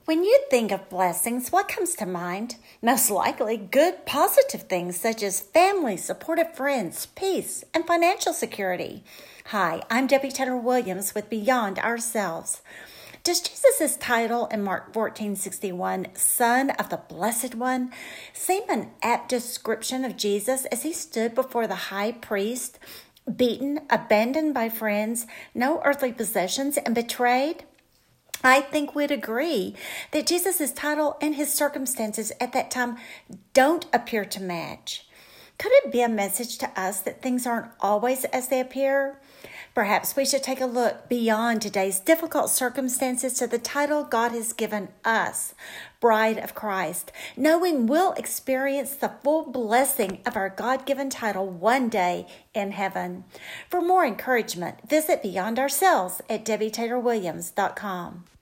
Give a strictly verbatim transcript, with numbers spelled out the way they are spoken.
When you think of blessings, what comes to mind? Most likely good, positive things such as family, supportive friends, peace, and financial security. Hi, I'm Debbie Taylor Williams with Beyond Ourselves. Does Jesus' title in Mark fourteen sixty-one, Son of the Blessed One, seem an apt description of Jesus as he stood before the high priest, beaten, abandoned by friends, no earthly possessions, and betrayed? I think we'd agree that Jesus' title and his circumstances at that time don't appear to match. Could it be a message to us that things aren't always as they appear? Perhaps we should take a look beyond today's difficult circumstances to the title God has given us, Bride of Christ, knowing we'll experience the full blessing of our God-given title one day in heaven. For more encouragement, visit Beyond Ourselves at debbie taylor williams dot com.